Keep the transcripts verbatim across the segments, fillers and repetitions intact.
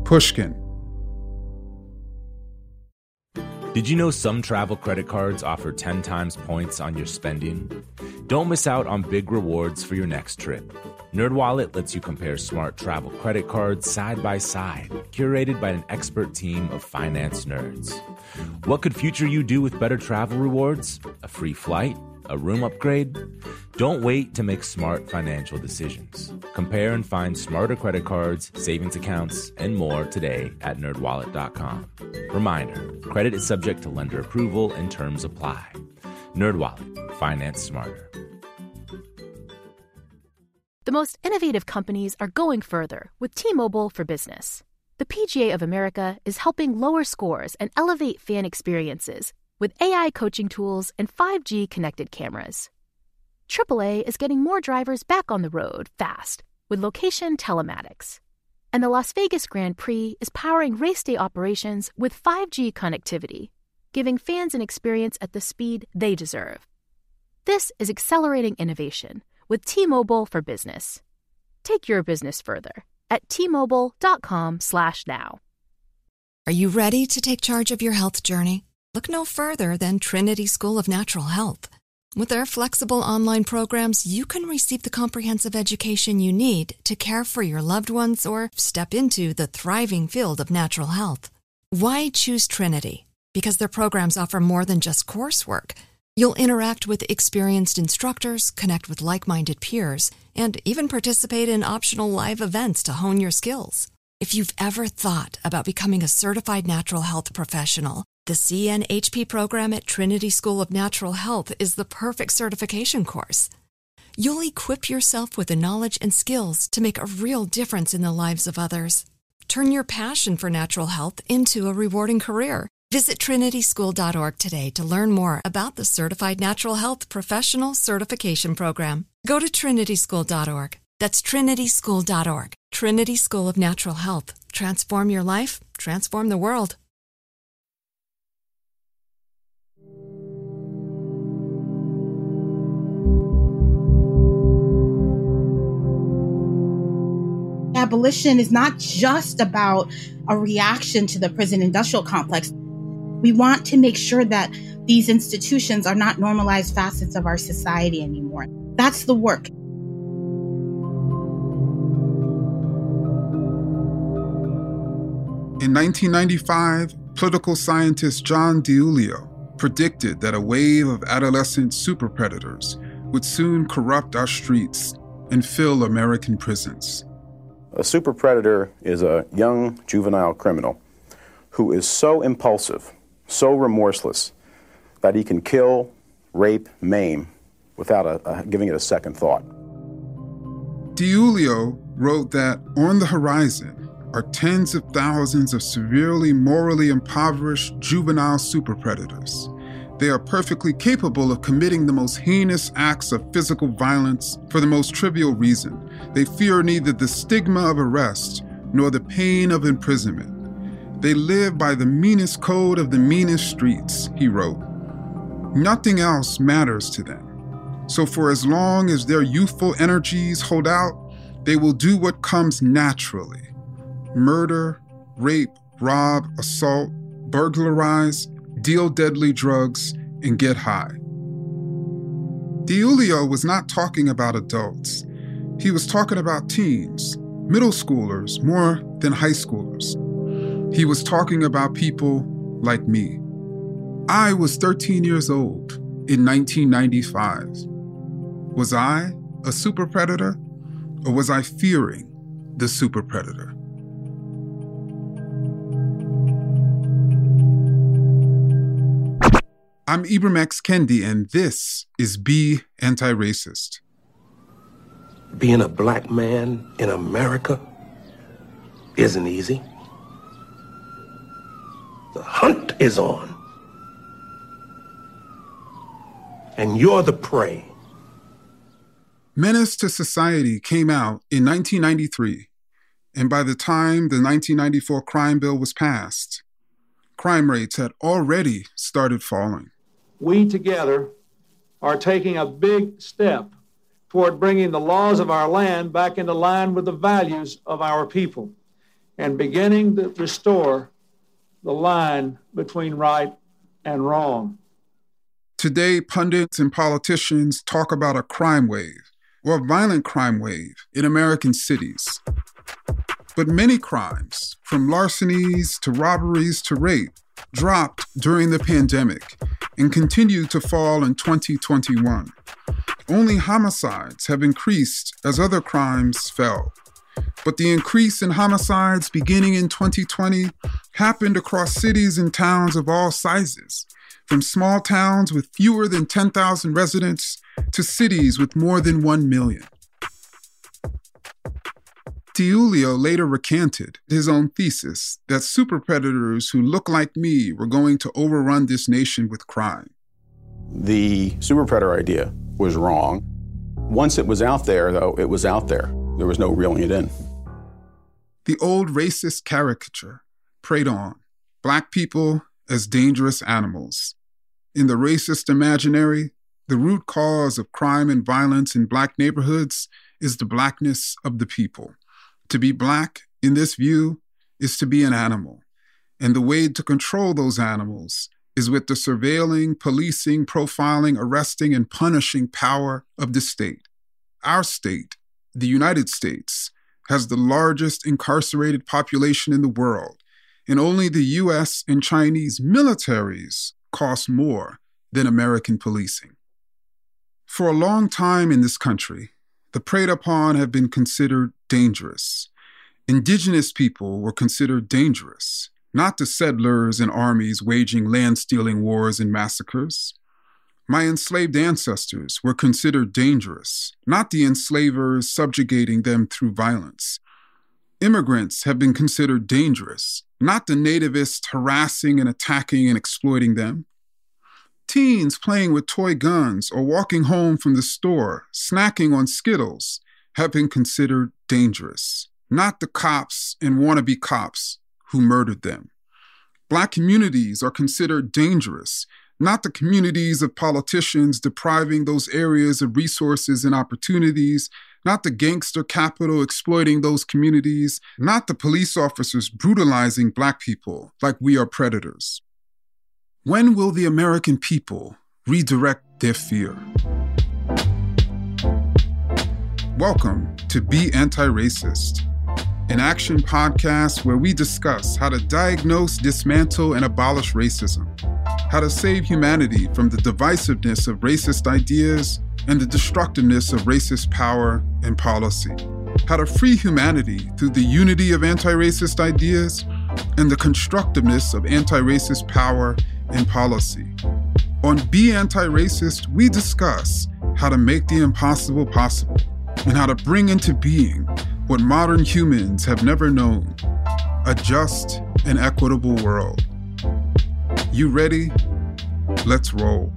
Pushkin. Did you know some travel credit cards offer ten times points on your spending? Don't miss out on big rewards for your next trip. NerdWallet lets you compare smart travel credit cards side by side, curated by an expert team of finance nerds. What could future you do with better travel rewards? A free flight? A room upgrade? Don't wait to make smart financial decisions. Compare and find smarter credit cards, savings accounts, and more today at nerd wallet dot com. Reminder, credit is subject to lender approval and terms apply. NerdWallet, finance smarter. The most innovative companies are going further with T-Mobile for Business. The P G A of America is helping lower scores and elevate fan experiences with A I coaching tools and five G connected cameras. triple A is getting more drivers back on the road fast with location telematics. And the Las Vegas Grand Prix is powering race day operations with five G connectivity, giving fans an experience at the speed they deserve. This is accelerating innovation with T-Mobile for Business. Take your business further at T-Mobile.com slash now. Are you ready to take charge of your health journey? Look no further than Trinity School of Natural Health. With their flexible online programs, you can receive the comprehensive education you need to care for your loved ones or step into the thriving field of natural health. Why choose Trinity? Because their programs offer more than just coursework. You'll interact with experienced instructors, connect with like-minded peers, and even participate in optional live events to hone your skills. If you've ever thought about becoming a certified natural health professional, the C N H P program at Trinity School of Natural Health is the perfect certification course. You'll equip yourself with the knowledge and skills to make a real difference in the lives of others. Turn your passion for natural health into a rewarding career. Visit Trinity School dot org today to learn more about the Certified Natural Health Professional Certification Program. Go to Trinity School dot org. That's Trinity School dot org. Trinity School of Natural Health. Transform your life, transform the world. Abolition is not just about a reaction to the prison industrial complex. We want to make sure that these institutions are not normalized facets of our society anymore. That's the work. In nineteen ninety-five, political scientist John DiIulio predicted that a wave of adolescent super predators would soon corrupt our streets and fill American prisons. A super predator is a young juvenile criminal who is so impulsive, so remorseless, that he can kill, rape, maim without a, a, giving it a second thought. DiIulio wrote that on the horizon are tens of thousands of severely morally impoverished juvenile super predators. They are perfectly capable of committing the most heinous acts of physical violence for the most trivial reason. They fear neither the stigma of arrest nor the pain of imprisonment. They live by the meanest code of the meanest streets, he wrote. Nothing else matters to them. So for as long as their youthful energies hold out, they will do what comes naturally. Murder, rape, rob, assault, burglarize, deal deadly drugs, and get high. DiIulio was not talking about adults. He was talking about teens, middle schoolers more than high schoolers. He was talking about people like me. I was thirteen years old in nineteen ninety-five. Was I a super predator, or was I fearing the super predator? I'm Ibram X. Kendi, and this is Be Anti-Racist. Being a black man in America isn't easy. The hunt is on. And you're the prey. Menace to Society came out in nineteen ninety-three, and by the time the nineteen ninety-four crime bill was passed, crime rates had already started falling. We together are taking a big step toward bringing the laws of our land back into line with the values of our people. and beginning to restore the line between right and wrong. Today, pundits and politicians talk about a crime wave or a violent crime wave in American cities. But many crimes, from larcenies to robberies to rape, dropped during the pandemic and continued to fall in twenty twenty-one. Only homicides have increased as other crimes fell. But the increase in homicides beginning in twenty twenty happened across cities and towns of all sizes, from small towns with fewer than ten thousand residents to cities with more than one million. Tiulio later recanted his own thesis that super predators who look like me were going to overrun this nation with crime. The super predator idea was wrong. Once it was out there, though, it was out there. There was no reeling it in. The old racist caricature preyed on Black people as dangerous animals. In the racist imaginary, the root cause of crime and violence in Black neighborhoods is the Blackness of the people. To be Black, in this view, is to be an animal. And the way to control those animals is with the surveilling, policing, profiling, arresting, and punishing power of the state. Our state, the United States, has the largest incarcerated population in the world, and only the U S and Chinese militaries cost more than American policing. For a long time in this country, the preyed upon have been considered dangerous. Indigenous people were considered dangerous, not the settlers and armies waging land-stealing wars and massacres. My enslaved ancestors were considered dangerous, not the enslavers subjugating them through violence. Immigrants have been considered dangerous, not the nativists harassing and attacking and exploiting them. Teens playing with toy guns or walking home from the store, snacking on Skittles, have been considered dangerous, not the cops and wannabe cops who murdered them. Black communities are considered dangerous, not the communities of politicians depriving those areas of resources and opportunities, not the gangster capital exploiting those communities, not the police officers brutalizing Black people like we are predators. When will the American people redirect their fear? Welcome to Be Anti-Racist, an action podcast where we discuss how to diagnose, dismantle, and abolish racism, how to save humanity from the divisiveness of racist ideas and the destructiveness of racist power and policy, how to free humanity through the unity of anti-racist ideas and the constructiveness of anti-racist power and policy. On Be Anti-Racist, we discuss how to make the impossible possible and how to bring into being what modern humans have never known, a just and equitable world. You ready? Let's roll.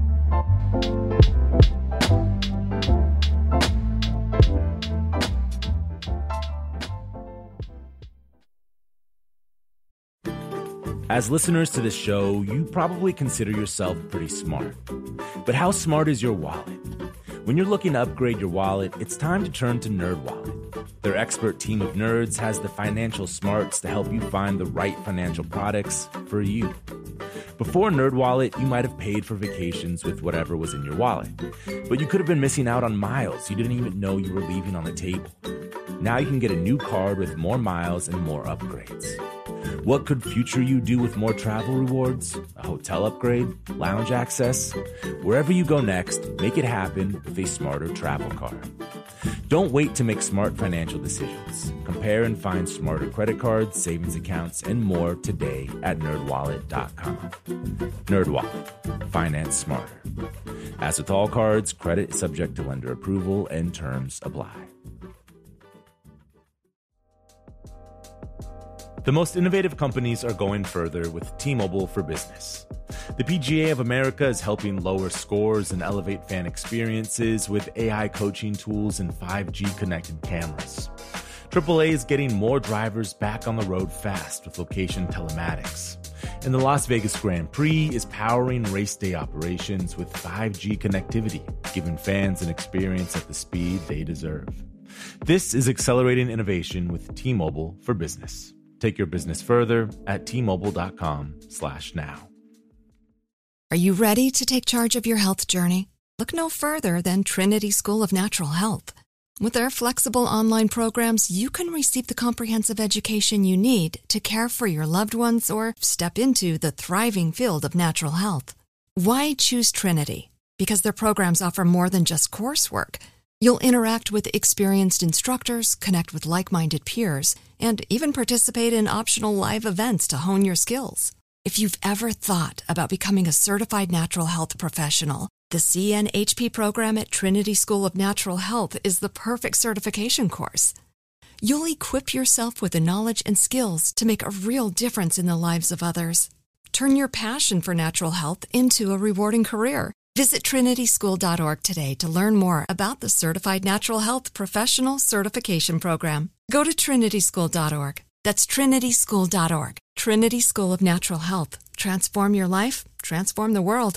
As listeners to this show, you probably consider yourself pretty smart. But how smart is your wallet? When you're looking to upgrade your wallet, it's time to turn to NerdWallet. Their expert team of nerds has the financial smarts to help you find the right financial products for you. Before NerdWallet, you might have paid for vacations with whatever was in your wallet. But you could have been missing out on miles you didn't even know you were leaving on the table. Now you can get a new card with more miles and more upgrades. What could future you do with more travel rewards? A hotel upgrade? Lounge access? Wherever you go next, make it happen with a smarter travel card. Don't wait to make smart financial decisions. Compare and find smarter credit cards, savings accounts, and more today at nerd wallet dot com. NerdWallet. Finance smarter. As with all cards, credit is subject to lender approval and terms apply. The most innovative companies are going further with T-Mobile for Business. The P G A of America is helping lower scores and elevate fan experiences with A I coaching tools and five G connected cameras. triple A is getting more drivers back on the road fast with location telematics. And the Las Vegas Grand Prix is powering race day operations with five G connectivity, giving fans an experience at the speed they deserve. This is accelerating innovation with T-Mobile for Business. Take your business further at T-Mobile.com slash now. Are you ready to take charge of your health journey? Look no further than Trinity School of Natural Health. With their flexible online programs, you can receive the comprehensive education you need to care for your loved ones or step into the thriving field of natural health. Why choose Trinity? Because their programs offer more than just coursework. You'll interact with experienced instructors, connect with like-minded peers, and even participate in optional live events to hone your skills. If you've ever thought about becoming a certified natural health professional, the C N H P program at Trinity School of Natural Health is the perfect certification course. You'll equip yourself with the knowledge and skills to make a real difference in the lives of others. Turn your passion for natural health into a rewarding career. Visit Trinity School dot org today to learn more about the Certified Natural Health Professional Certification Program. Go to Trinity School dot org. That's Trinity School dot org. Trinity School of Natural Health. Transform your life, transform the world.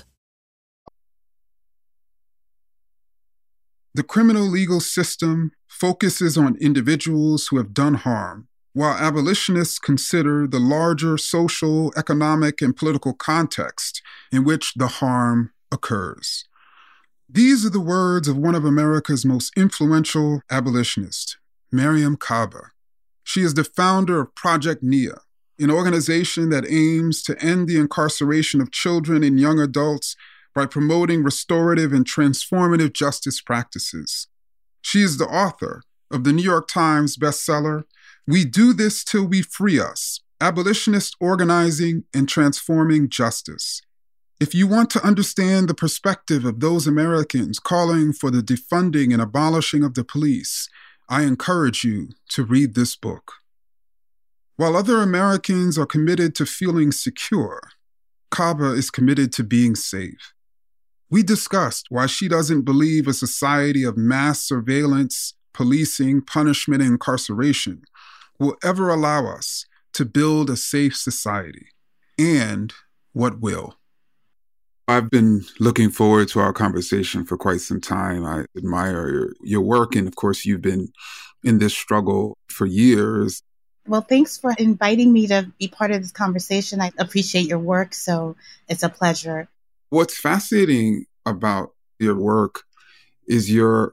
The criminal legal system focuses on individuals who have done harm, while abolitionists consider the larger social, economic, and political context in which the harm occurs. These are the words of one of America's most influential abolitionists, Mariame Kaba. She is the founder of Project Nia, an organization that aims to end the incarceration of children and young adults by promoting restorative and transformative justice practices. She is the author of the New York Times bestseller, We Do This Till We Free Us, Abolitionist Organizing and Transforming Justice. If you want to understand the perspective of those Americans calling for the defunding and abolishing of the police, I encourage you to read this book. While other Americans are committed to feeling secure, Kaba is committed to being safe. We discussed why she doesn't believe a society of mass surveillance, policing, punishment, and incarceration will ever allow us to build a safe society, and what will. I've been looking forward to our conversation for quite some time. I admire your, your work, and of course, you've been in this struggle for years. Well, thanks for inviting me to be part of this conversation. I appreciate your work, so it's a pleasure. What's fascinating about your work is your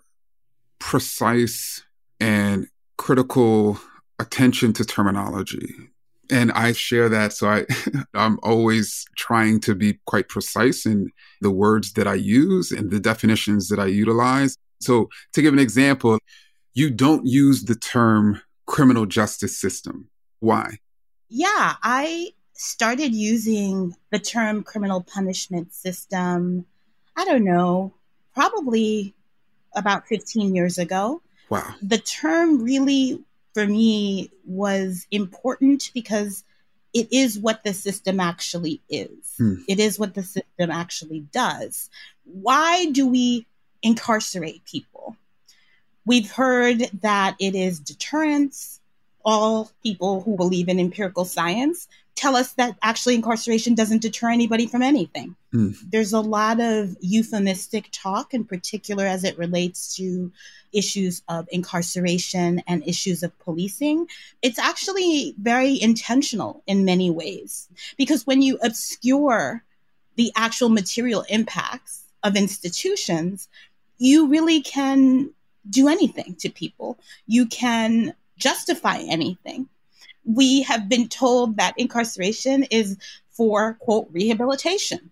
precise and critical attention to terminology. And I share that, so I, I'm always trying to be quite precise in the words that I use and the definitions that I utilize. So to give an example, you don't use the term criminal justice system. Why? Yeah, I started using the term criminal punishment system, I don't know, probably about fifteen years ago. Wow. The term really, for me, was important because it is what the system actually is. Hmm. It is what the system actually does. Why do we incarcerate people? We've heard that it is deterrence. All people who believe in empirical science tell us that actually incarceration doesn't deter anybody from anything. Mm. There's a lot of euphemistic talk, in particular as it relates to issues of incarceration and issues of policing. It's actually very intentional in many ways, because when you obscure the actual material impacts of institutions, you really can do anything to people. You can justify anything. We have been told that incarceration is for, quote, rehabilitation.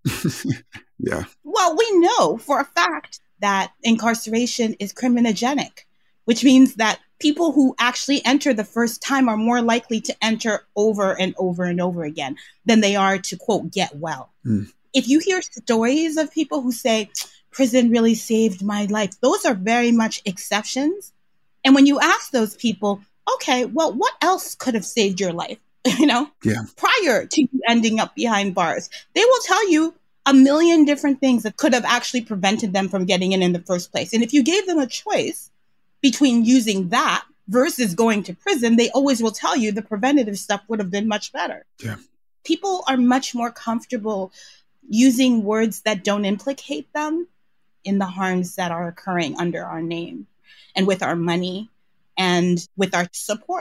Yeah. Well, we know for a fact that incarceration is criminogenic, which means that people who actually enter the first time are more likely to enter over and over and over again than they are to, quote, get well. Mm. If you hear stories of people who say, prison really saved my life, those are very much exceptions. And when you ask those people, okay, well, what else could have saved your life, you know, yeah. prior to you ending up behind bars? They will tell you a million different things that could have actually prevented them from getting in in the first place. And if you gave them a choice between using that versus going to prison, they always will tell you the preventative stuff would have been much better. Yeah. People are much more comfortable using words that don't implicate them in the harms that are occurring under our name and with our money and with our support.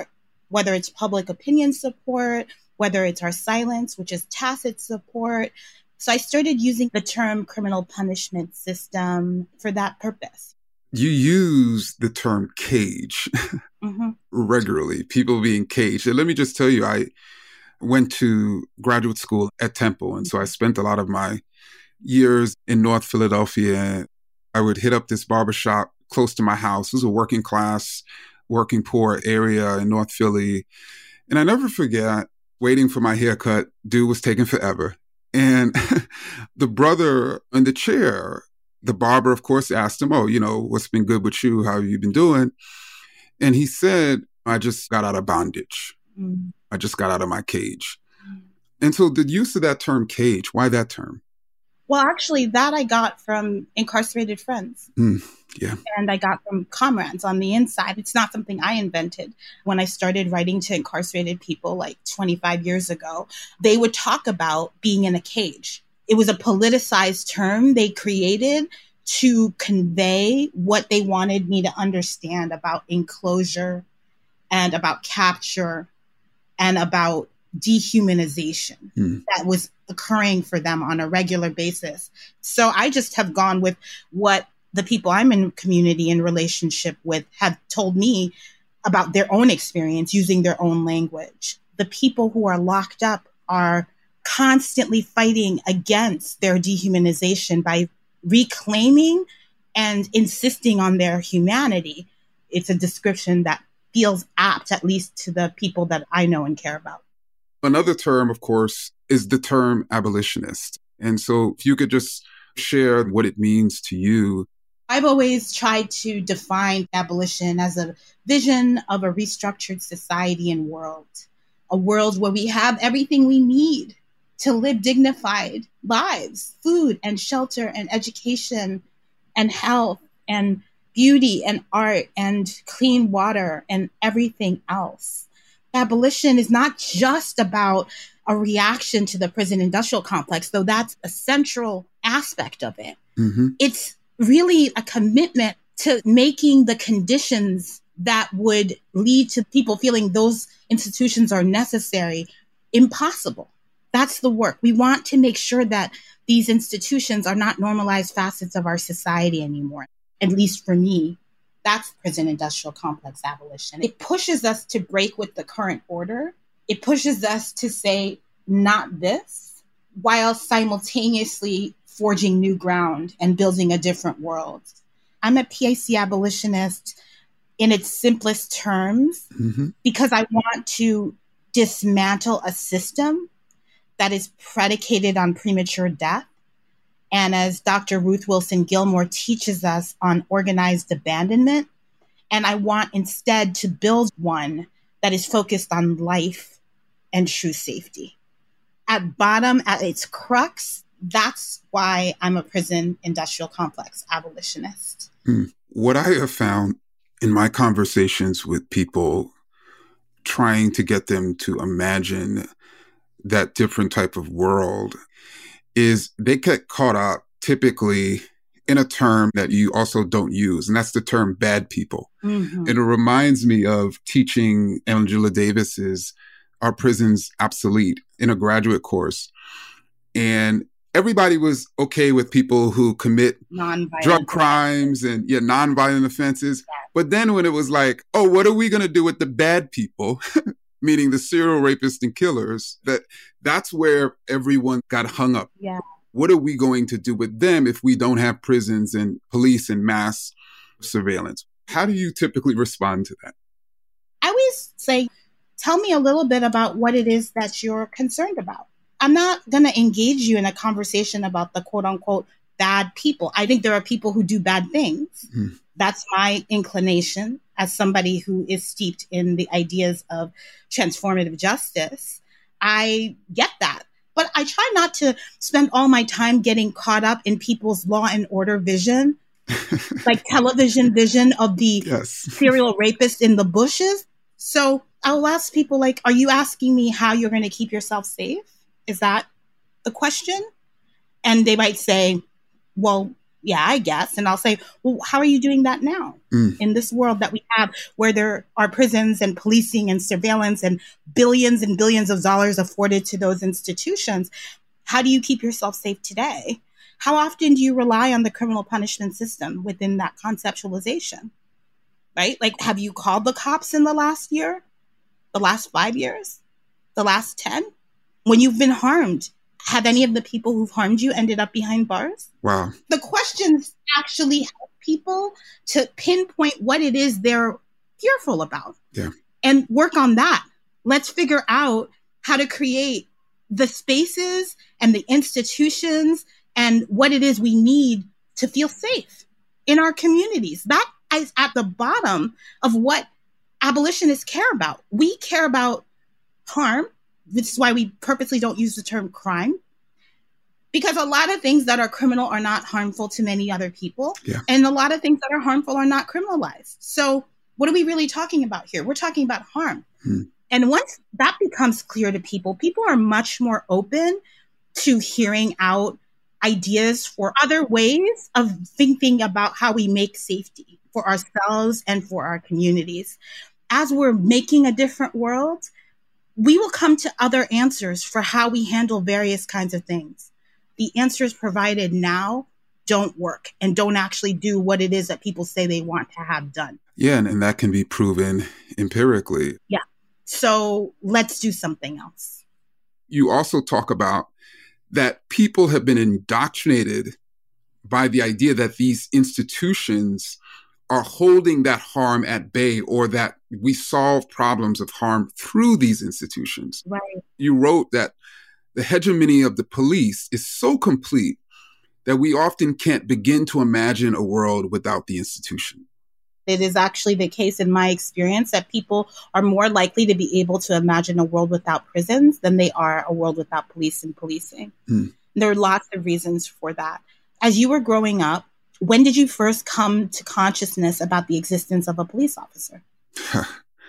whether it's public opinion support, whether it's our silence, which is tacit support. So I started using the term criminal punishment system for that purpose. You use the term cage mm-hmm. regularly, people being caged. And let me just tell you, I went to graduate school at Temple. And so I spent a lot of my years in North Philadelphia. I would hit up this barbershop close to my house. It was a working class, working poor area in North Philly. And I never forget waiting for my haircut. Dude was taking forever. And the brother in the chair, the barber, of course, asked him, oh, you know, what's been good with you? How have you been doing? And he said, I just got out of bondage. Mm. I just got out of my cage. Mm. And so the use of that term cage, why that term? Well, actually, that I got from incarcerated friends. Mm, yeah. And I got from comrades on the inside. It's not something I invented. When I started writing to incarcerated people like twenty-five years ago, they would talk about being in a cage. It was a politicized term they created to convey what they wanted me to understand about enclosure and about capture and about dehumanization mm. that was occurring for them on a regular basis. So I just have gone with what the people I'm in community and relationship with have told me about their own experience using their own language. The people who are locked up are constantly fighting against their dehumanization by reclaiming and insisting on their humanity. It's a description that feels apt, at least to the people that I know and care about. Another term, of course, is the term abolitionist. And so if you could just share what it means to you. I've always tried to define abolition as a vision of a restructured society and world, a world where we have everything we need to live dignified lives, food and shelter and education and health and beauty and art and clean water and everything else. Abolition is not just about a reaction to the prison industrial complex, though that's a central aspect of it. Mm-hmm. It's really a commitment to making the conditions that would lead to people feeling those institutions are necessary impossible. That's the work. We want to make sure that these institutions are not normalized facets of our society anymore, at least for me. That's prison industrial complex abolition. It pushes us to break with the current order. It pushes us to say, not this, while simultaneously forging new ground and building a different world. I'm a P I C abolitionist in its simplest terms mm-hmm. because I want to dismantle a system that is predicated on premature death. And as Doctor Ruth Wilson Gilmore teaches us, on organized abandonment. And I want instead to build one that is focused on life and true safety. At bottom, at its crux, that's why I'm a prison industrial complex abolitionist. Hmm. What I have found in my conversations with people trying to get them to imagine that different type of world is they get caught up typically in a term that you also don't use, and that's the term bad people. Mm-hmm. And it reminds me of teaching Angela Davis's Are Prisons Obsolete in a graduate course. And everybody was okay with people who commit drug crimes and yeah, nonviolent offenses. Yeah. But then when it was like, oh, what are we going to do with the bad people? Meaning the serial rapists and killers, that that's where everyone got hung up. Yeah. What are we going to do with them if we don't have prisons and police and mass surveillance? How do you typically respond to that? I always say, tell me a little bit about what it is that you're concerned about. I'm not going to engage you in a conversation about the quote unquote bad people. I think there are people who do bad things. Mm. That's my inclination as somebody who is steeped in the ideas of transformative justice. I get that. But I try not to spend all my time getting caught up in people's law and order vision, like television vision of the yes. serial rapist in the bushes. So I'll ask people like, are you asking me how you're going to keep yourself safe? Is that the question? And they might say, well, yeah, I guess. And I'll say, well, how are you doing that now mm. in this world that we have where there are prisons and policing and surveillance and billions and billions of dollars afforded to those institutions? How do you keep yourself safe today? How often do you rely on the criminal punishment system within that conceptualization, right? Like, have you called the cops in the last year, the last five years, the last ten? When you've been harmed, have any of the people who've harmed you ended up behind bars? Wow. The questions actually help people to pinpoint what it is they're fearful about. Yeah. And work on that. Let's figure out how to create the spaces and the institutions and what it is we need to feel safe in our communities. That is at the bottom of what abolitionists care about. We care about harm. This is why we purposely don't use the term crime, because a lot of things that are criminal are not harmful to many other people. Yeah. And a lot of things that are harmful are not criminalized. So what are we really talking about here? We're talking about harm. Hmm. And once that becomes clear to people, people are much more open to hearing out ideas for other ways of thinking about how we make safety for ourselves and for our communities. As we're making a different world, we will come to other answers for how we handle various kinds of things. The answers provided now don't work and don't actually do what it is that people say they want to have done. Yeah, and, and that can be proven empirically. Yeah. So let's do something else. You also talk about that people have been indoctrinated by the idea that these institutions are holding that harm at bay, or that we solve problems of harm through these institutions. Right. You wrote that the hegemony of the police is so complete that we often can't begin to imagine a world without the institution. It is actually the case in my experience that people are more likely to be able to imagine a world without prisons than they are a world without police and policing. Hmm. There are lots of reasons for that. As you were growing up, when did you first come to consciousness about the existence of a police officer? uh,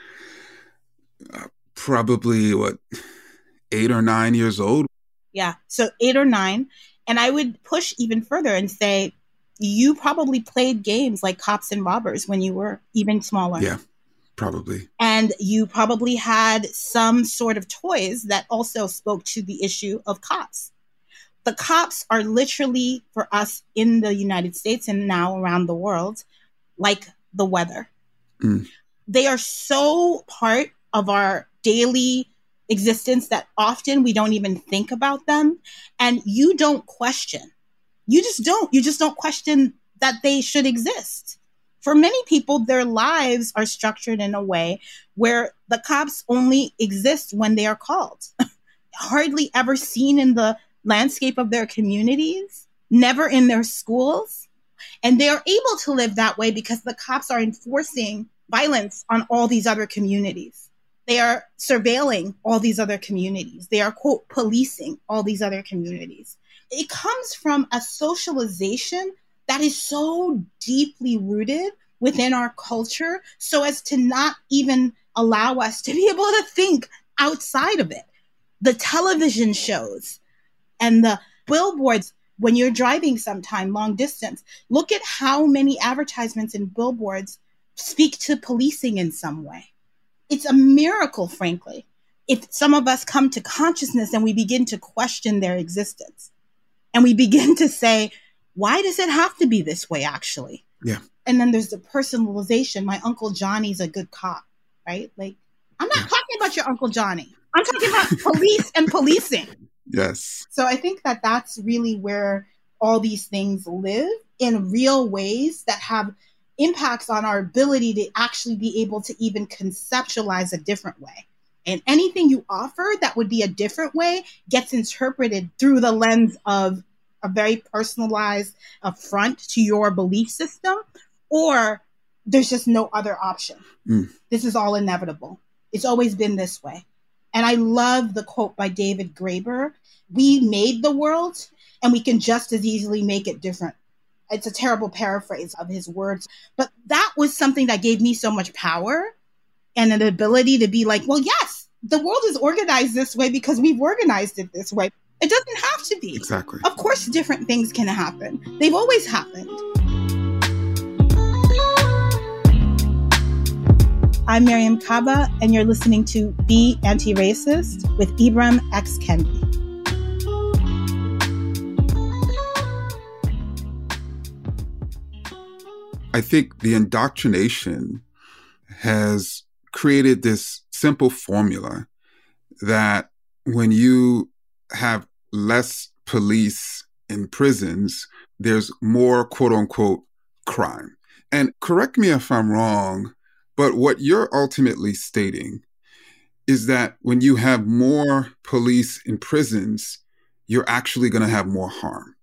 probably, what, eight or nine years old? Yeah, so eight or nine. And I would push even further and say, you probably played games like Cops and Robbers when you were even smaller. Yeah, probably. And you probably had some sort of toys that also spoke to the issue of cops. The cops are literally, for us in the United States and now around the world, like the weather. Mm. They are so part of our daily existence that often we don't even think about them. And you don't question. You just don't. You just don't question that they should exist. For many people, their lives are structured in a way where the cops only exist when they are called. Hardly ever seen in the landscape of their communities, never in their schools. And they are able to live that way because the cops are enforcing violence on all these other communities. They are surveilling all these other communities. They are, quote, policing all these other communities. It comes from a socialization that is so deeply rooted within our culture so as to not even allow us to be able to think outside of it. The television shows and the billboards, when you're driving sometime long distance, look at how many advertisements and billboards speak to policing in some way. It's a miracle, frankly, if some of us come to consciousness and we begin to question their existence. And we begin to say, why does it have to be this way, actually? Yeah. And then there's the personalization. My Uncle Johnny's a good cop, right? Like, I'm not yeah. talking about your Uncle Johnny. I'm talking about police and policing. Yes. So I think that that's really where all these things live in real ways that have impacts on our ability to actually be able to even conceptualize a different way. And anything you offer that would be a different way gets interpreted through the lens of a very personalized affront to your belief system, or there's just no other option. Mm. This is all inevitable. It's always been this way. And I love the quote by David Graeber, we made the world and we can just as easily make it different. It's a terrible paraphrase of his words, but that was something that gave me so much power and an ability to be like, well, yes, the world is organized this way because we've organized it this way. It doesn't have have to be. Exactly. Of course, different things can happen. They've always happened. I'm Miriam Kaba, and you're listening to Be Anti-Racist with Ibram X. Kendi. I think the indoctrination has created this simple formula that when you have less police in prisons, there's more quote unquote crime. And correct me if I'm wrong, but what you're ultimately stating is that when you have more police in prisons, you're actually going to have more harm.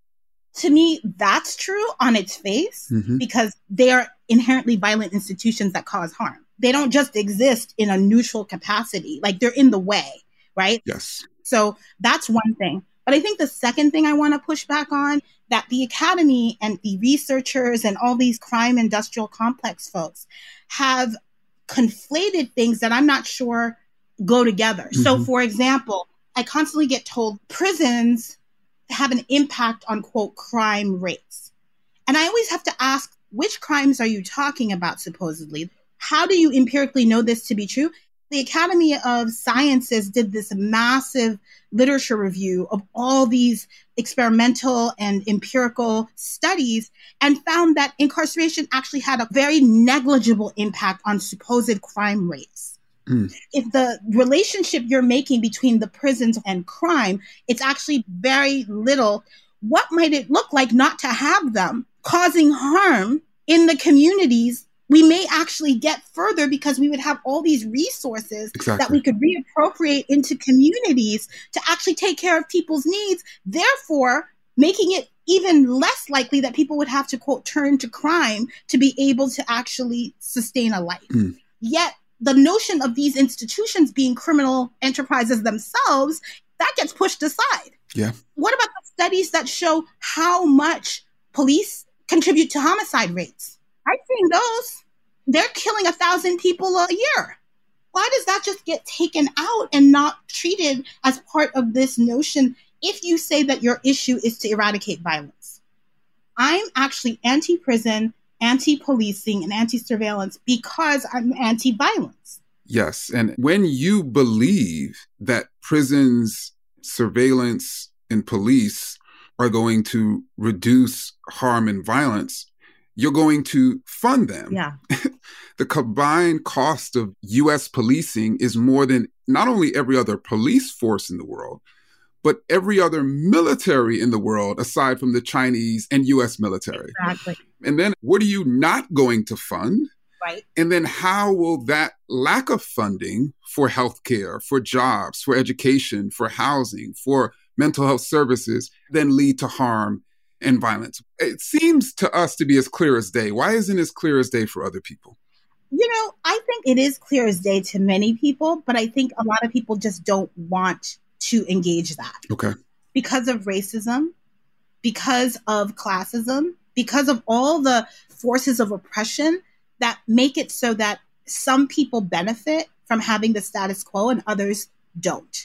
To me, that's true on its face, Mm-hmm. because they are inherently violent institutions that cause harm. They don't just exist in a neutral capacity, like they're in the way, right? Yes. So that's one thing. But I think the second thing I want to push back on, that the academy and the researchers and all these crime industrial complex folks have conflated things that I'm not sure go together. Mm-hmm. So for example, I constantly get told prisons have an impact on, quote, crime rates. And I always have to ask, which crimes are you talking about, supposedly? How do you empirically know this to be true? The Academy of Sciences did this massive literature review of all these experimental and empirical studies and found that incarceration actually had a very negligible impact on supposed crime rates. Mm. If the relationship you're making between the prisons and crime, it's actually very little. What might it look like not to have them causing harm in the communities? We may actually get further because we would have all these resources exactly. that we could reappropriate into communities to actually take care of people's needs, therefore making it even less likely that people would have to, quote, turn to crime to be able to actually sustain a life. Mm. Yet the notion of these institutions being criminal enterprises themselves, that gets pushed aside. Yeah. What about the studies that show how much police contribute to homicide rates? I've seen those. They're killing a thousand people a year. Why does that just get taken out and not treated as part of this notion if you say that your issue is to eradicate violence? I'm actually anti-prison, anti-policing, and anti-surveillance because I'm anti-violence. Yes. And when you believe that prisons, surveillance, and police are going to reduce harm and violence, you're going to fund them. Yeah. The combined cost of U S policing is more than not only every other police force in the world, but every other military in the world, aside from the Chinese and U S military. Exactly. And then what are you not going to fund? Right. And then how will that lack of funding for healthcare, for jobs, for education, for housing, for mental health services then lead to harm and violence? It seems to us to be as clear as day. Why isn't it as clear as day for other people? You know, I think it is clear as day to many people, but I think a lot of people just don't want to engage that. Okay. Because of racism, because of classism, because of all the forces of oppression that make it so that some people benefit from having the status quo and others don't.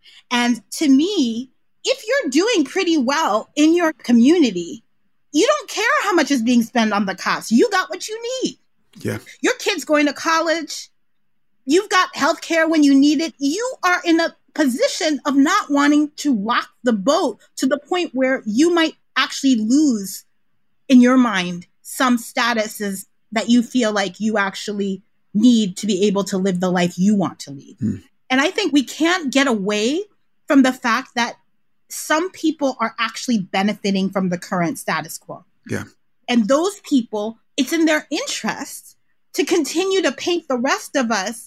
And to me, if you're doing pretty well in your community, you don't care how much is being spent on the cops. You got what you need. Yeah. Your kid's going to college. You've got healthcare when you need it. You are in a position of not wanting to rock the boat to the point where you might actually lose, in your mind, some statuses that you feel like you actually need to be able to live the life you want to lead. Hmm. And I think we can't get away from the fact that some people are actually benefiting from the current status quo. Yeah. And those people, it's in their interest to continue to paint the rest of us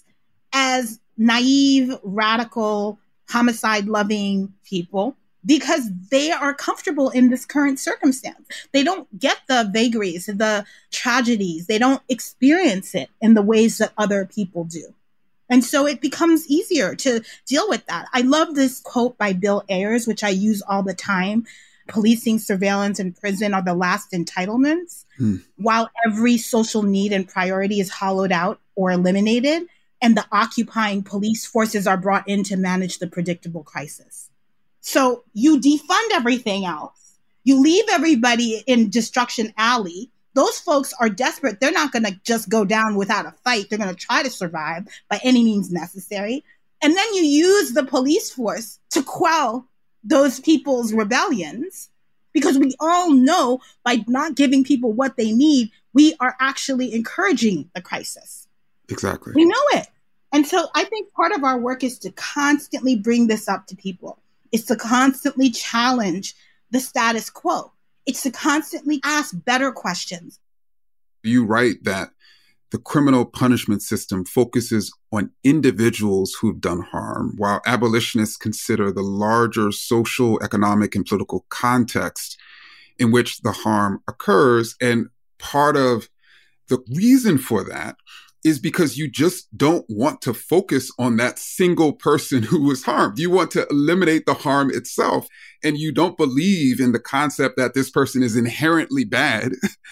as naive, radical, homicide-loving people because they are comfortable in this current circumstance. They don't get the vagaries, the tragedies. They don't experience it in the ways that other people do. And so it becomes easier to deal with that. I love this quote by Bill Ayers, which I use all the time. Policing, surveillance, and prison are the last entitlements, hmm. while every social need and priority is hollowed out or eliminated, and the occupying police forces are brought in to manage the predictable crisis. So you defund everything else. You leave everybody in Destruction Alley. Those folks are desperate. They're not going to just go down without a fight. They're going to try to survive by any means necessary. And then you use the police force to quell those people's rebellions, because we all know by not giving people what they need, we are actually encouraging the crisis. Exactly. We know it. And so I think part of our work is to constantly bring this up to people. It's to constantly challenge the status quo. It's to constantly ask better questions. You write that the criminal punishment system focuses on individuals who've done harm, while abolitionists consider the larger social, economic, and political context in which the harm occurs. And part of the reason for that is because you just don't want to focus on that single person who was harmed. You want to eliminate the harm itself. And you don't believe in the concept that this person is inherently bad.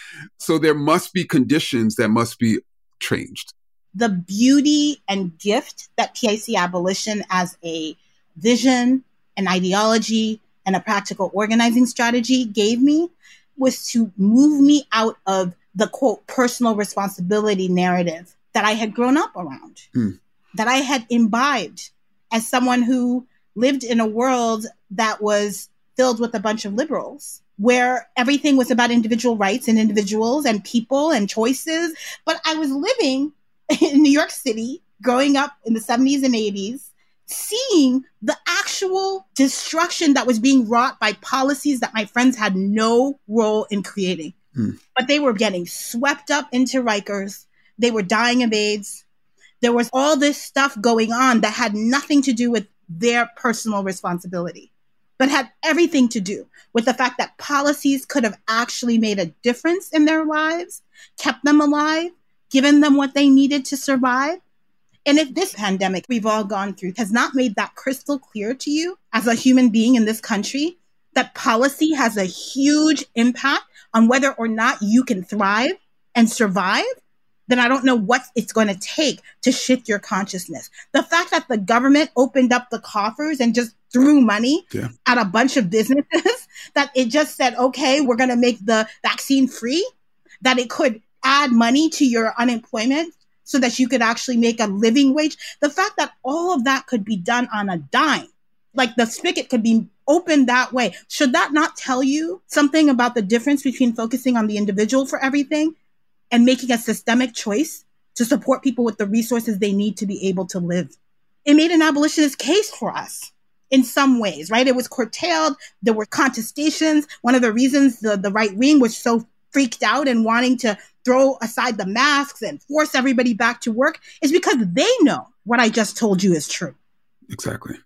So there must be conditions that must be changed. The beauty and gift that P I C abolition as a vision, an ideology, and a practical organizing strategy gave me was to move me out of the, quote, personal responsibility narrative that I had grown up around, mm. that I had imbibed as someone who lived in a world that was filled with a bunch of liberals, where everything was about individual rights and individuals and people and choices. But I was living in New York City, growing up in the seventies and eighties, seeing the actual destruction that was being wrought by policies that my friends had no role in creating. Mm. But they were getting swept up into Rikers. They were dying of AIDS. There was all this stuff going on that had nothing to do with their personal responsibility, but had everything to do with the fact that policies could have actually made a difference in their lives, kept them alive, given them what they needed to survive. And if this pandemic we've all gone through has not made that crystal clear to you as a human being in this country, that policy has a huge impact on whether or not you can thrive and survive, then I don't know what it's going to take to shift your consciousness. The fact that the government opened up the coffers and just threw money yeah. at a bunch of businesses, that it just said, okay, we're going to make the vaccine free, that it could add money to your unemployment so that you could actually make a living wage. The fact that all of that could be done on a dime, like the spigot could be opened that way. Should that not tell you something about the difference between focusing on the individual for everything and making a systemic choice to support people with the resources they need to be able to live? It made an abolitionist case for us in some ways, right? It was curtailed. There were contestations. One of the reasons the, the right wing was so freaked out and wanting to throw aside the masks and force everybody back to work is because they know what I just told you is true. Exactly.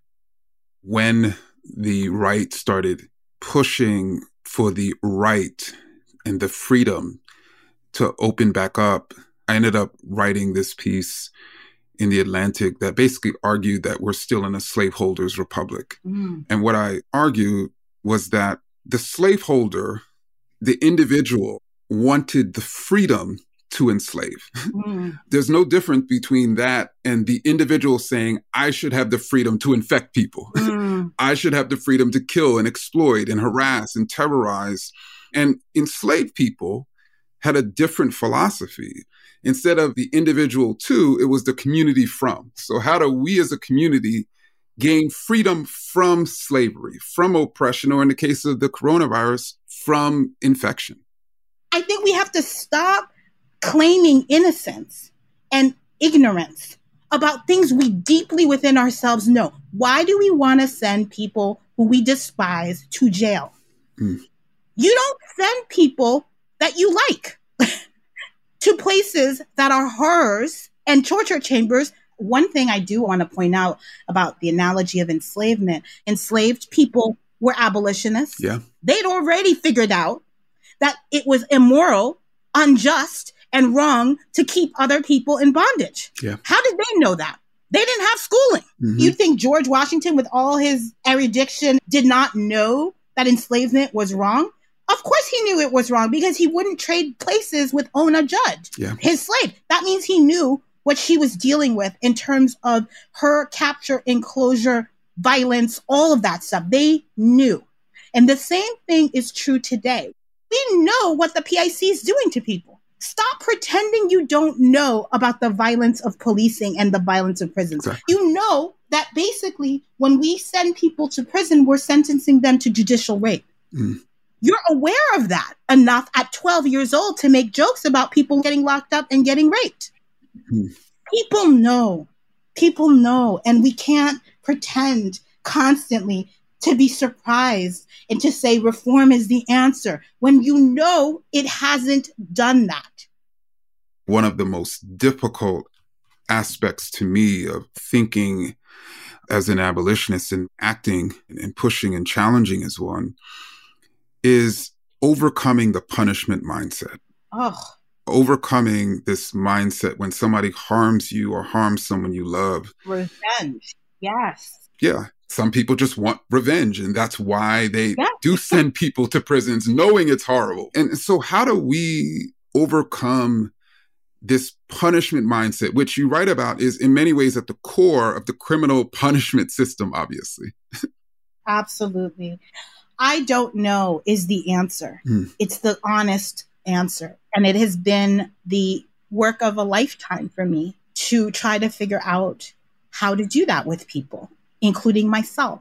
When the right started pushing for the right and the freedom to open back up, I ended up writing this piece in The Atlantic that basically argued that we're still in a slaveholders' republic. Mm. And what I argued was that the slaveholder, the individual, wanted the freedom to enslave. Mm. There's no difference between that and the individual saying, I should have the freedom to infect people. Mm. I should have the freedom to kill and exploit and harass and terrorize. And enslaved people had a different philosophy. Instead of the individual to, it was the community from. So how do we as a community gain freedom from slavery, from oppression, or in the case of the coronavirus, from infection? I think we have to stop claiming innocence and ignorance about things we deeply within ourselves know. Why do we want to send people who we despise to jail? Mm. You don't send people that you like to places that are horrors and torture chambers. One thing I do want to point out about the analogy of enslavement, enslaved people were abolitionists. Yeah. They'd already figured out that it was immoral, unjust, and wrong to keep other people in bondage. Yeah. How did they know that? They didn't have schooling. Mm-hmm. You think George Washington, with all his erudition, did not know that enslavement was wrong? Of course he knew it was wrong, because he wouldn't trade places with Ona Judd, yeah. his slave. That means he knew what she was dealing with in terms of her capture, enclosure, violence, all of that stuff. They knew. And the same thing is true today. We know what the P I C is doing to people. Stop pretending you don't know about the violence of policing and the violence of prisons. Exactly. You know that basically when we send people to prison, we're sentencing them to judicial rape. Mm. You're aware of that enough at twelve years old to make jokes about people getting locked up and getting raped. Mm. People know. People know. And we can't pretend constantly to be surprised and to say reform is the answer when you know it hasn't done that. One of the most difficult aspects to me of thinking as an abolitionist and acting and pushing and challenging as one is overcoming the punishment mindset. Oh. Overcoming this mindset when somebody harms you or harms someone you love. Revenge. Yes. Yeah. Some people just want revenge, and that's why they yeah. do send people to prisons knowing it's horrible. And so how do we overcome this punishment mindset, which you write about is in many ways at the core of the criminal punishment system, obviously? Absolutely. I don't know is the answer. Mm. It's the honest answer. And it has been the work of a lifetime for me to try to figure out how to do that with people, including myself.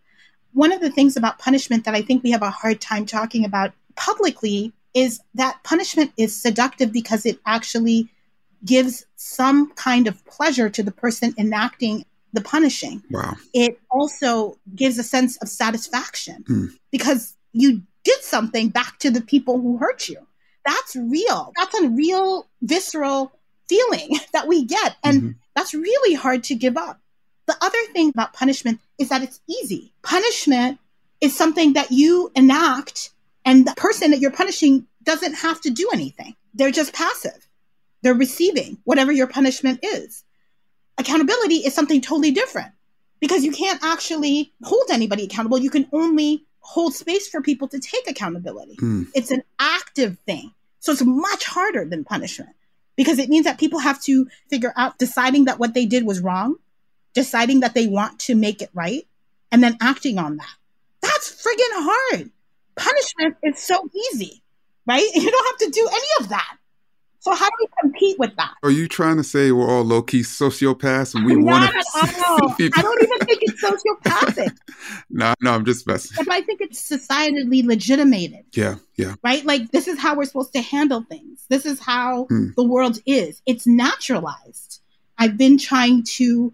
One of the things about punishment that I think we have a hard time talking about publicly is that punishment is seductive because it actually gives some kind of pleasure to the person enacting the punishing. Wow. It also gives a sense of satisfaction mm. because you did something back to the people who hurt you. That's real. That's a real visceral feeling that we get. And mm-hmm. that's really hard to give up. The other thing about punishment is that it's easy. Punishment is something that you enact and the person that you're punishing doesn't have to do anything. They're just passive. They're receiving whatever your punishment is. Accountability is something totally different because you can't actually hold anybody accountable. You can only hold space for people to take accountability. Mm. It's an active thing. So it's much harder than punishment because it means that people have to figure out deciding that what they did was wrong, deciding that they want to make it right, and then acting on that. That's friggin' hard. Punishment is so easy, right? You don't have to do any of that. So how do we compete with that? Are you trying to say we're all low-key sociopaths and we Not want to at all. I don't even think it's sociopathic. no, no, I'm just messing. But I think it's societally legitimated. Yeah, yeah. Right? Like, this is how we're supposed to handle things. This is how mm. the world is. It's naturalized. I've been trying to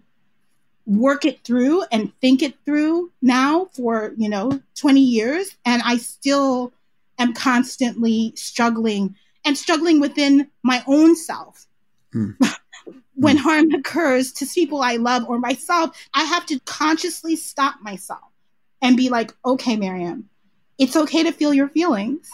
work it through and think it through now for, you know, twenty years. And I still am constantly struggling and struggling within my own self. Mm. When mm. harm occurs to people I love or myself, I have to consciously stop myself and be like, okay, Miriam, it's okay to feel your feelings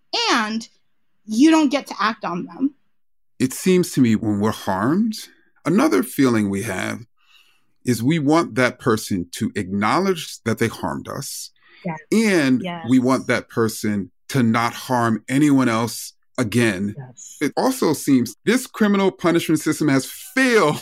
and you don't get to act on them. It seems to me when we're harmed, another feeling we have is we want that person to acknowledge that they harmed us. Yes. And yes. we want that person to not harm anyone else again. Yes. It also seems this criminal punishment system has failed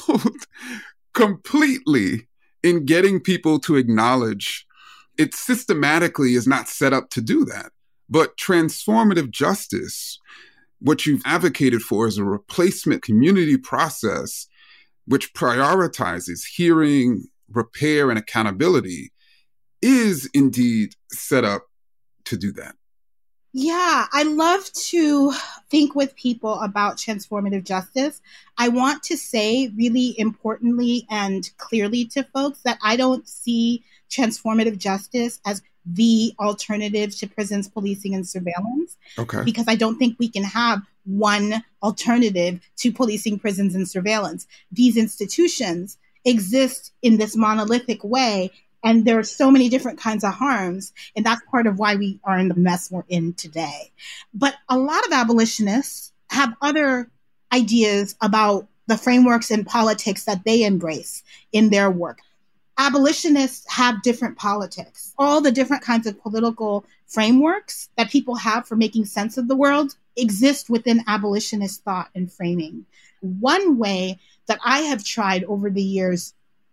completely in getting people to acknowledge it systematically is not set up to do that. But transformative justice, what you've advocated for is a replacement community process which prioritizes hearing, repair, and accountability, is indeed set up to do that. Yeah, I love to think with people about transformative justice. I want to say really importantly and clearly to folks that I don't see transformative justice as the alternative to prisons, policing, and surveillance. Okay. Because I don't think we can have one alternative to policing, prisons, and surveillance. These institutions exist in this monolithic way, and there are so many different kinds of harms, and that's part of why we are in the mess we're in today. But a lot of abolitionists have other ideas about the frameworks and politics that they embrace in their work. Abolitionists have different politics. All the different kinds of political frameworks that people have for making sense of the world exist within abolitionist thought and framing. One way that I have tried over the years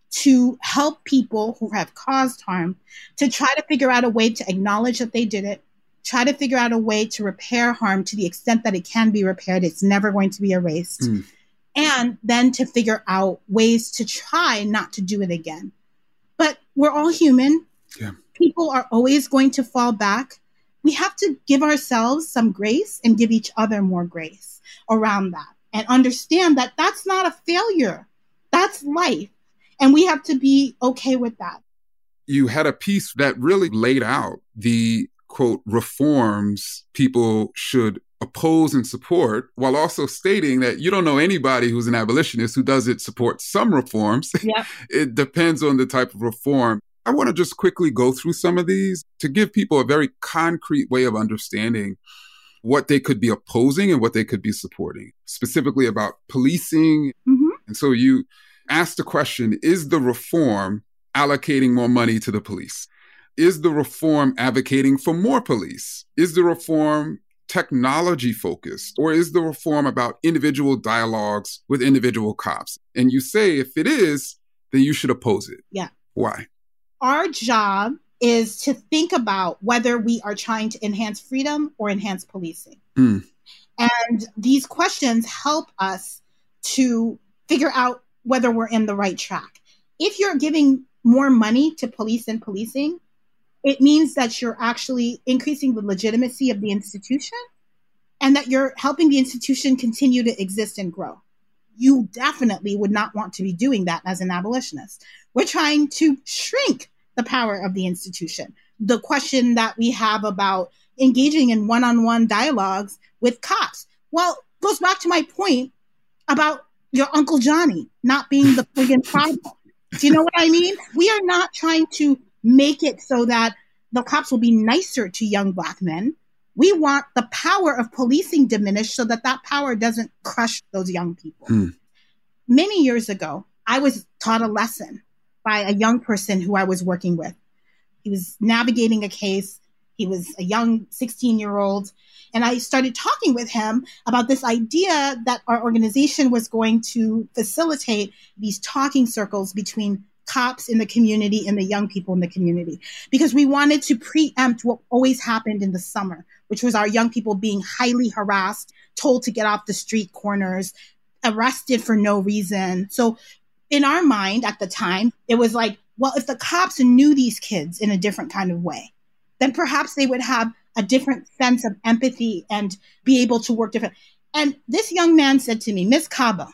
to help people who have caused harm, to try to figure out a way to acknowledge that they did it, try to figure out a way to repair harm to the extent that it can be repaired. It's never going to be erased. Mm. And then to figure out ways to try not to do it again. But we're all human. Yeah. People are always going to fall back. We have to give ourselves some grace and give each other more grace around that and understand that that's not a failure. That's life. And we have to be okay with that. You had a piece that really laid out the, quote, reforms people should oppose and support, while also stating that you don't know anybody who's an abolitionist who doesn't support some reforms. Yep. It depends on the type of reform. I want to just quickly go through some of these to give people a very concrete way of understanding what they could be opposing and what they could be supporting, specifically about policing. Mm-hmm. And so you asked the question, is the reform allocating more money to the police? Is the reform advocating for more police? Is the reform technology focused? Or is the reform about individual dialogues with individual cops? And you say, if it is, then you should oppose it. Yeah. Why? Our job is to think about whether we are trying to enhance freedom or enhance policing. Mm. And these questions help us to figure out whether we're in the right track. If you're giving more money to police and policing, it means that you're actually increasing the legitimacy of the institution and that you're helping the institution continue to exist and grow. You definitely would not want to be doing that as an abolitionist. We're trying to shrink the power of the institution. The question that we have about engaging in one-on-one dialogues with cops, well, goes back to my point about your Uncle Johnny not being the friggin' problem. Do you know what I mean? We are not trying to make it so that the cops will be nicer to young Black men. We want the power of policing diminished so that that power doesn't crush those young people. Hmm. Many years ago, I was taught a lesson by a young person who I was working with. He was navigating a case. He was a young sixteen-year-old. And I started talking with him about this idea that our organization was going to facilitate these talking circles between cops in the community and the young people in the community, because we wanted to preempt what always happened in the summer, which was our young people being highly harassed, told to get off the street corners, arrested for no reason. So in our mind at the time, it was like, well, if the cops knew these kids in a different kind of way, then perhaps they would have a different sense of empathy and be able to work different. And this young man said to me, Miss Kaba,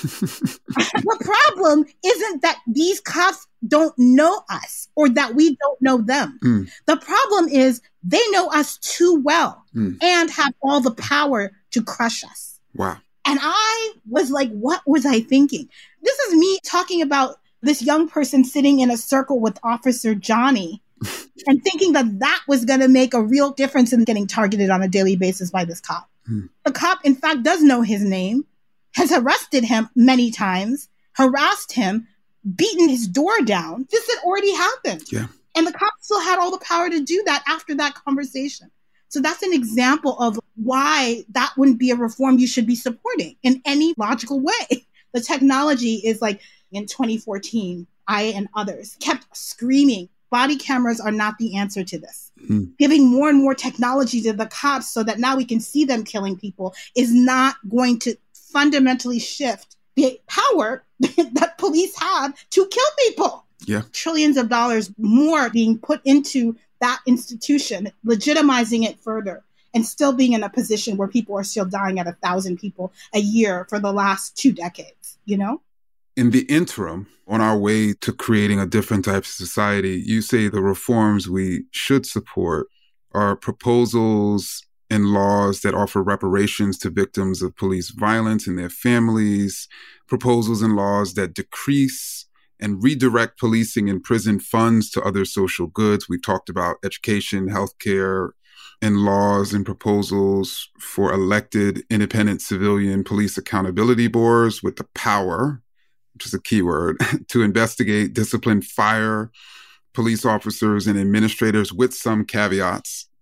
the problem isn't that these cops don't know us or that we don't know them. Mm. The problem is they know us too well mm. and have all the power to crush us. Wow. And I was like, what was I thinking? This is me talking about this young person sitting in a circle with Officer Johnny and thinking that that was going to make a real difference in getting targeted on a daily basis by this cop. Mm. The cop, in fact, does know his name, has arrested him many times, harassed him, beaten his door down. This had already happened. Yeah. And the cop still had all the power to do that after that conversation. So that's an example of why that wouldn't be a reform you should be supporting in any logical way. The technology is like in twenty fourteen, I and others kept screaming, body cameras are not the answer to this. Mm. Giving more and more technology to the cops so that now we can see them killing people is not going to fundamentally shift the power that police have to kill people. Yeah. Trillions of dollars more being put into that institution, legitimizing it further, and still being in a position where people are still dying at a thousand people a year for the last two decades, you know? In the interim, on our way to creating a different type of society, you say the reforms we should support are proposals and laws that offer reparations to victims of police violence and their families, proposals and laws that decrease and redirect policing and prison funds to other social goods. We talked about education, healthcare, and laws and proposals for elected independent civilian police accountability boards with the power, which is a key word, to investigate, discipline, fire police officers and administrators with some caveats.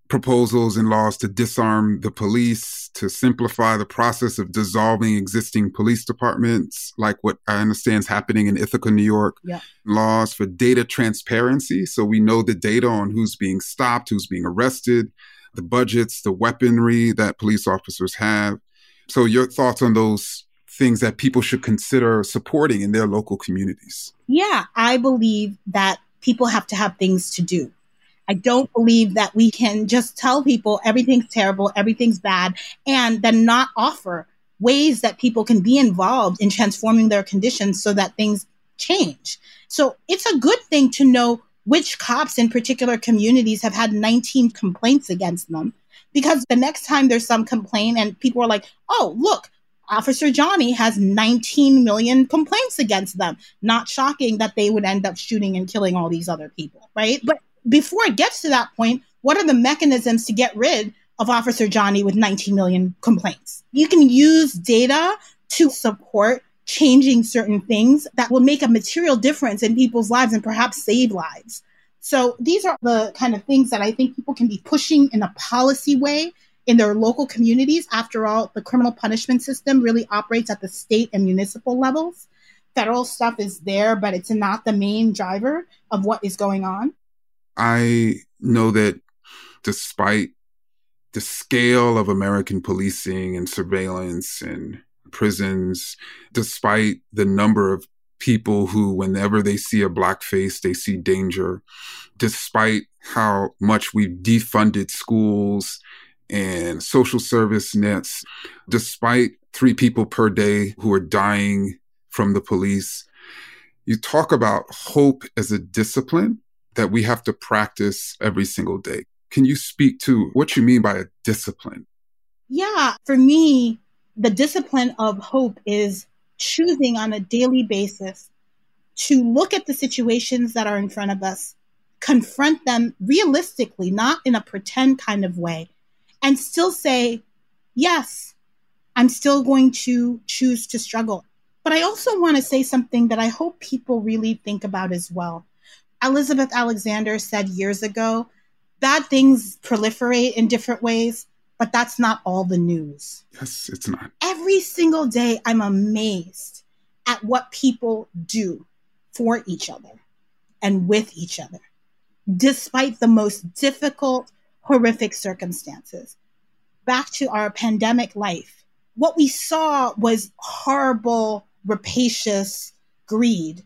proposals and laws to disarm the police, to simplify the process of dissolving existing police departments, like what I understand is happening in Ithaca, New York. Yeah. Laws for data transparency, so we know the data on who's being stopped, who's being arrested, the budgets, the weaponry that police officers have. So your thoughts on those things that people should consider supporting in their local communities? Yeah, I believe that people have to have things to do. I don't believe that we can just tell people everything's terrible, everything's bad, and then not offer ways that people can be involved in transforming their conditions so that things change. So it's a good thing to know which cops in particular communities have had nineteen complaints against them, because the next time there's some complaint and people are like, oh, look, Officer Johnny has nineteen million complaints against them. Not shocking that they would end up shooting and killing all these other people, right? But before it gets to that point, what are the mechanisms to get rid of Officer Johnny with nineteen million complaints? You can use data to support changing certain things that will make a material difference in people's lives and perhaps save lives. So these are the kind of things that I think people can be pushing in a policy way in their local communities. After all, the criminal punishment system really operates at the state and municipal levels. Federal stuff is there, but it's not the main driver of what is going on. I know that despite the scale of American policing and surveillance and prisons, despite the number of people who, whenever they see a Black face, they see danger, despite how much we've defunded schools and social service nets, despite three people per day who are dying from the police, you talk about hope as a discipline that we have to practice every single day. Can you speak to what you mean by a discipline? Yeah, for me, the discipline of hope is choosing on a daily basis to look at the situations that are in front of us, confront them realistically, not in a pretend kind of way, and still say, yes, I'm still going to choose to struggle. But I also want to say something that I hope people really think about as well. Elizabeth Alexander said years ago, bad things proliferate in different ways, but that's not all the news. Yes, it's not. Every single day, I'm amazed at what people do for each other and with each other, despite the most difficult, horrific circumstances. Back to our pandemic life, what we saw was horrible, rapacious greed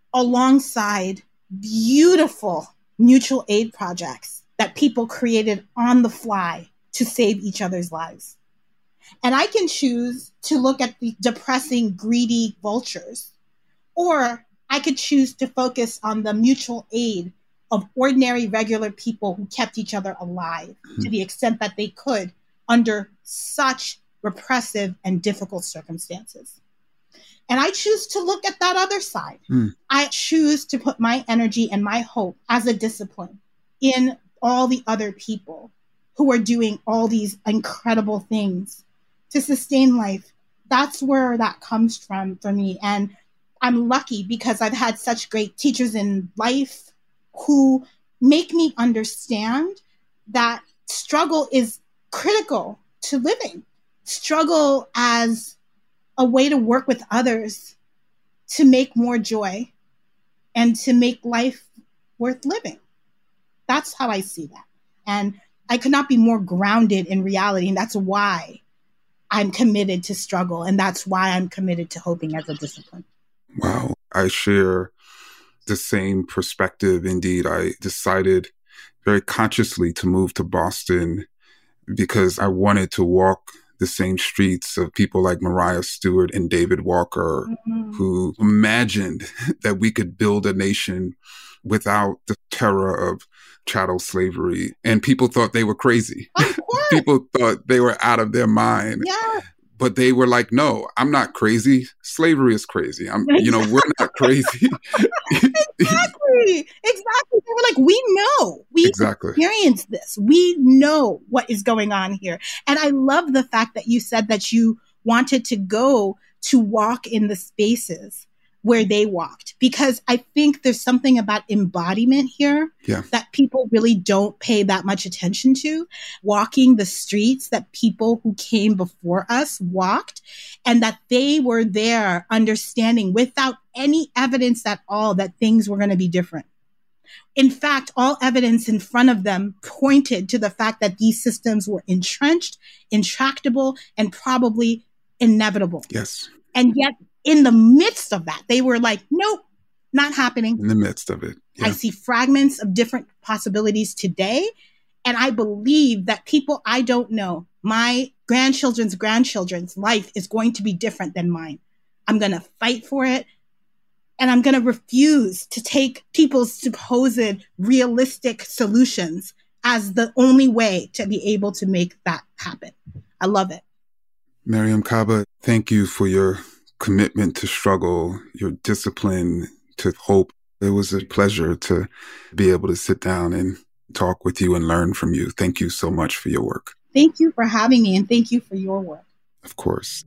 alongside beautiful mutual aid projects that people created on the fly to save each other's lives. And I can choose to look at the depressing, greedy vultures, or I could choose to focus on the mutual aid of ordinary, regular people who kept each other alive mm-hmm. to the extent that they could under such repressive and difficult circumstances. And I choose to look at that other side. Mm. I choose to put my energy and my hope as a discipline in all the other people who are doing all these incredible things to sustain life. That's where that comes from for me. And I'm lucky because I've had such great teachers in life who make me understand that struggle is critical to living. Struggle as a way to work with others to make more joy and to make life worth living. That's how I see that. And I could not be more grounded in reality. And that's why I'm committed to struggle. And that's why I'm committed to hoping as a discipline. Wow. I share the same perspective. Indeed, I decided very consciously to move to Boston because I wanted to walk the same streets of people like Mariah Stewart and David Walker, mm-hmm. who imagined that we could build a nation without the terror of chattel slavery. And people thought they were crazy. People thought they were out of their mind. Yeah. But they were like, no, I'm not crazy. Slavery is crazy. I'm, you know, we're not crazy. Exactly. Exactly. They were like, we know. We exactly. experienced this. We know what is going on here. And I love the fact that you said that you wanted to go to walk in the spaces where they walked, because I think there's something about embodiment here yeah. that people really don't pay that much attention to. Walking the streets that people who came before us walked, and that they were there understanding without any evidence at all that things were going to be different. In fact, all evidence in front of them pointed to the fact that these systems were entrenched, intractable, and probably inevitable. Yes. And yet, in the midst of that, they were like, nope, not happening. In the midst of it. Yeah. I see fragments of different possibilities today. And I believe that people I don't know, my grandchildren's grandchildren's life is going to be different than mine. I'm going to fight for it. And I'm going to refuse to take people's supposed realistic solutions as the only way to be able to make that happen. I love it. Mariame Kaba, thank you for your commitment to struggle, your discipline to hope. It was a pleasure to be able to sit down and talk with you and learn from you. Thank you so much for your work. Thank you for having me, and thank you for your work. Of course.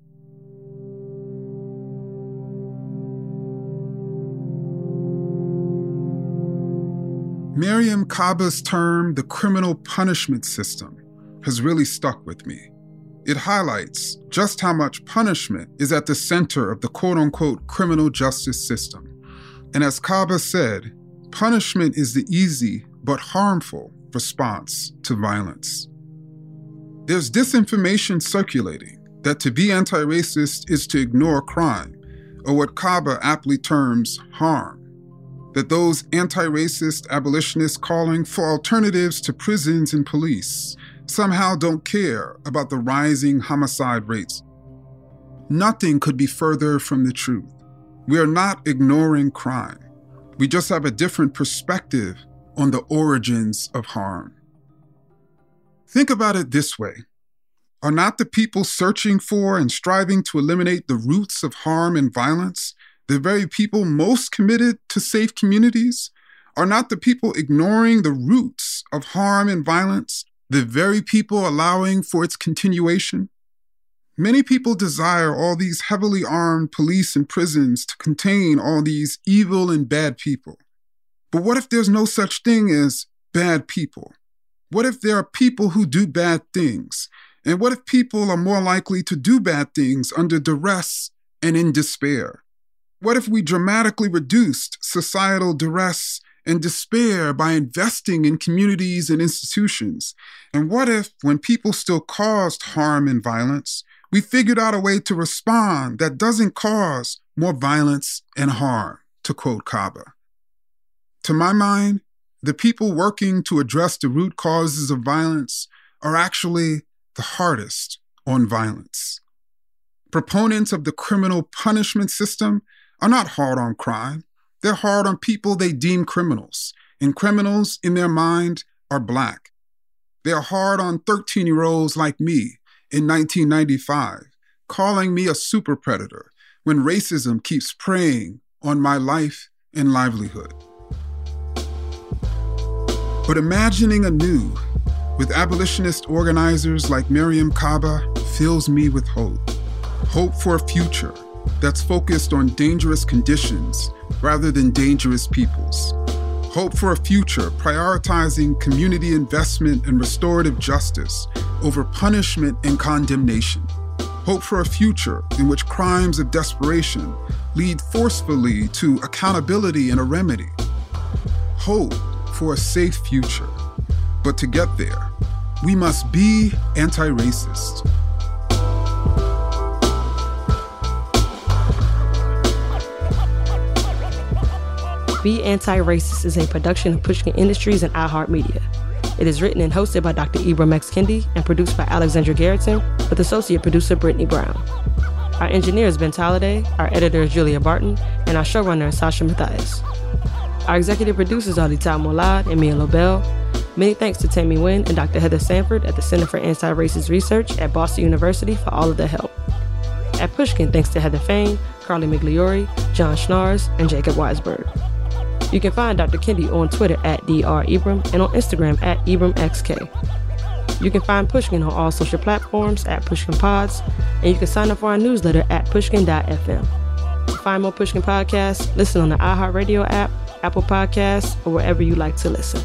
Mariame Kaba's term, the criminal punishment system, has really stuck with me. It highlights just how much punishment is at the center of the quote-unquote criminal justice system. And as Kaba said, punishment is the easy but harmful response to violence. There's disinformation circulating that to be anti-racist is to ignore crime, or what Kaba aptly terms harm. That those anti-racist abolitionists calling for alternatives to prisons and police somehow don't care about the rising homicide rates. Nothing could be further from the truth. We are not ignoring crime. We just have a different perspective on the origins of harm. Think about it this way. Are not the people searching for and striving to eliminate the roots of harm and violence the very people most committed to safe communities? Are not the people ignoring the roots of harm and violence the very people allowing for its continuation? Many people desire all these heavily armed police and prisons to contain all these evil and bad people. But what if there's no such thing as bad people? What if there are people who do bad things? And what if people are more likely to do bad things under duress and in despair? What if we dramatically reduced societal duress and despair by investing in communities and institutions? And what if, when people still caused harm and violence, we figured out a way to respond that doesn't cause more violence and harm, to quote Kaba? To my mind, the people working to address the root causes of violence are actually the hardest on violence. Proponents of the criminal punishment system are not hard on crime. They're hard on people they deem criminals, and criminals in their mind are Black. They're hard on thirteen-year-olds like me in nineteen ninety-five, calling me a super predator when racism keeps preying on my life and livelihood. But imagining anew with abolitionist organizers like Mariame Kaba fills me with hope. Hope for a future that's focused on dangerous conditions rather than dangerous peoples. Hope for a future prioritizing community investment and restorative justice over punishment and condemnation. Hope for a future in which crimes of desperation lead forcefully to accountability and a remedy. Hope for a safe future. But to get there, we must be anti-racist. Be Anti-Racist is a production of Pushkin Industries and iHeartMedia. It is written and hosted by Doctor Ibram X. Kendi and produced by Alexandra Garrettson with associate producer Brittany Brown. Our engineer is Ben Tolliday, our editor is Julia Barton, and our showrunner is Sasha Matthias. Our executive producers are Lital Molad and Mia Lobel. Many thanks to Tammy Nguyen and Doctor Heather Sanford at the Center for Anti-Racist Research at Boston University for all of their help. At Pushkin, thanks to Heather Fain, Carly Migliori, John Schnars, and Jacob Weisberg. You can find Doctor Kendi on Twitter at D R Ibram and on Instagram at Ibram X K. You can find Pushkin on all social platforms at Pushkin Pods, and you can sign up for our newsletter at pushkin dot f m. To find more Pushkin podcasts, listen on the iHeartRadio app, Apple Podcasts, or wherever you like to listen.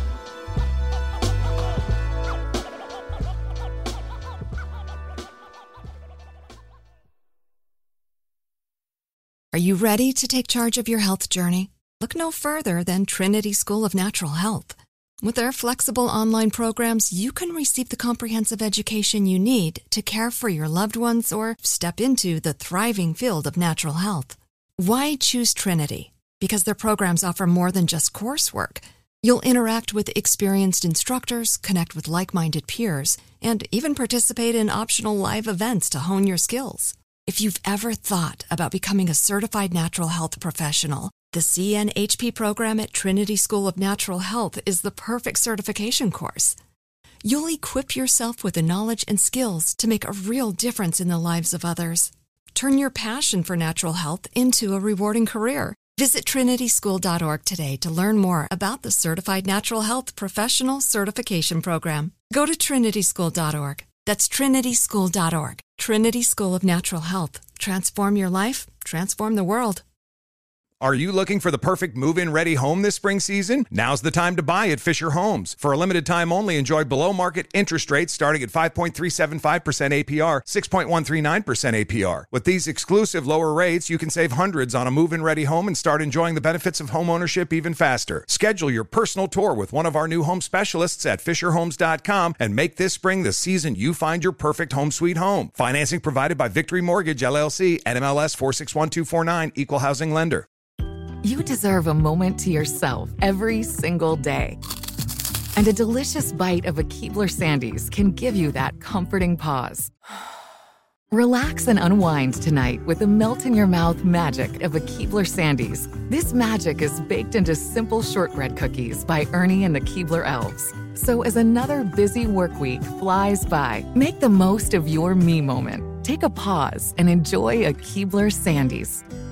Are you ready to take charge of your health journey? Look no further than Trinity School of Natural Health. With their flexible online programs, you can receive the comprehensive education you need to care for your loved ones or step into the thriving field of natural health. Why choose Trinity? Because their programs offer more than just coursework. You'll interact with experienced instructors, connect with like-minded peers, and even participate in optional live events to hone your skills. If you've ever thought about becoming a certified natural health professional, the C N H P program at Trinity School of Natural Health is the perfect certification course. You'll equip yourself with the knowledge and skills to make a real difference in the lives of others. Turn your passion for natural health into a rewarding career. Visit trinity school dot org today to learn more about the Certified Natural Health Professional Certification Program. Go to trinity school dot org. That's trinity school dot org. Trinity School of Natural Health. Transform your life, transform the world. Are you looking for the perfect move-in ready home this spring season? Now's the time to buy at Fisher Homes. For a limited time only, enjoy below-market interest rates starting at five point three seven five percent A P R, six point one three nine percent A P R. With these exclusive lower rates, you can save hundreds on a move-in ready home and start enjoying the benefits of home ownership even faster. Schedule your personal tour with one of our new home specialists at fisher homes dot com and make this spring the season you find your perfect home sweet home. Financing provided by Victory Mortgage, L L C, N M L S four six one two four nine, Equal Housing Lender. You deserve a moment to yourself every single day. And a delicious bite of a Keebler Sandies can give you that comforting pause. Relax and unwind tonight with the melt-in-your-mouth magic of a Keebler Sandies. This magic is baked into simple shortbread cookies by Ernie and the Keebler Elves. So as another busy work week flies by, make the most of your me moment. Take a pause and enjoy a Keebler Sandies.